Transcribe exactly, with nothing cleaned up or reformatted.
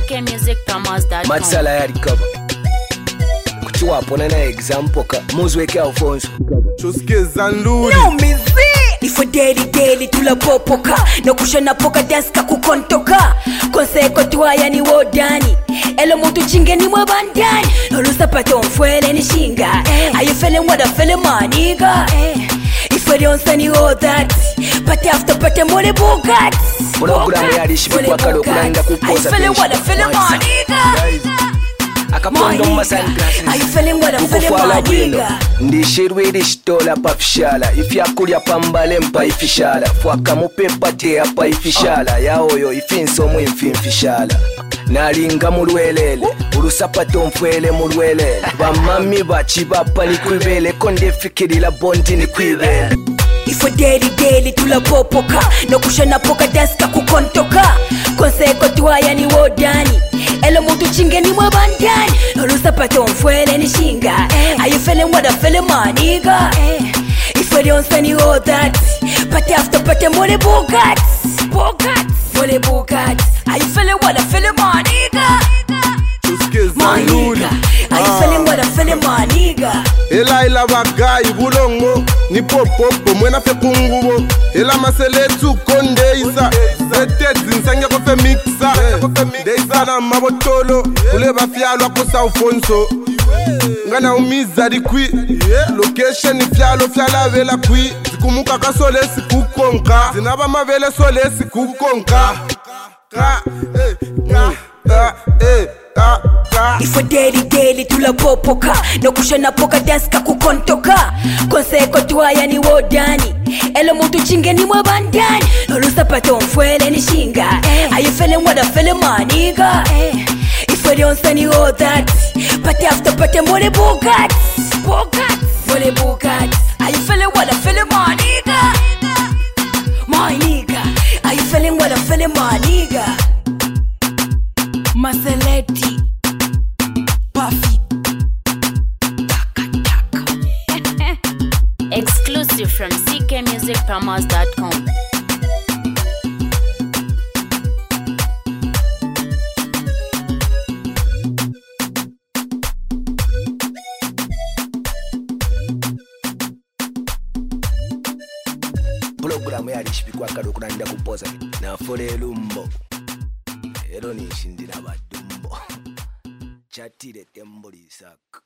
k music promos dot com. Matsala ya recover. Kuchua pona na example ka Muzweke Alfonso. Choske Zanduri. No mizi Ifo daily daily tula popoka no kushana poka deska kukontoka konseko tuaya ni wodani elo mutu chingeni mwa bandani olusa pato mfwele ni shinga eh. Are you feeling what I feeling my nigga eh. If I don't send you all that but after but I'm only Bugatti Bugatti Are you feeling what I feeling my nigga Akapondo masanglasses. Are you feeling what I'm feeling my nigga? Ndishirwe rishtola pafishala. Ifyakulia pambale mpa ifishala. Fwaka mupepa te apa ifishala. Ya oyo ifinso mu infishala. Nalinga mulwelele. Urusapato mfwele mulwelele. Bamami bachi bapa ni kwibele. Konde fikiri la bondi ni kwibele. Ifo daily daily tula popoka no kushana poka deska kukontoka konseko tuaya ni wodani elo mutu chingeni mwa bandani olusa pato mfwele ni shinga eh. Are you feeling what I feeling my nigga eh. If I don't send you all that but after but I'm only Bugatti Bugatti only Bugatti. Are you feeling what I feeling my nigga Choske my Zanduri. nigga. Are you feeling what I feeling my nigga Ela ila bagai bulongo ni popopo mwena fe kungubo ela maseletu konde isa sete zinsange ko fe mixa deisa na mabotolo ule bafyalo ko Alfonso ngana umiza dikwi location ifyalo fyala vela kwi zikumuka kasole sikukonka zinaba mavele sole sikukonka ka eh ka eh ka Ifo daily daily tula popoka no kushana poka deska kukontoka konseko tuaya ni wodani elo mutu chingeni mwa bandani olusa pato mfwele ni shinga eh. Are you feeling what I feeling my nigga eh. If I don't send you all that but after but I'm only Bugatti Bugatti only Bugatti. Are you feeling what I feeling my nigga my nigga. Are you feeling what I feeling my nigga Maseleti Puffy Exclusive from c k music promos dot com. Programu ya lishipikwa kado kunanda kupoza na fole lumbo ero nishindira badumbo chatire temboli saka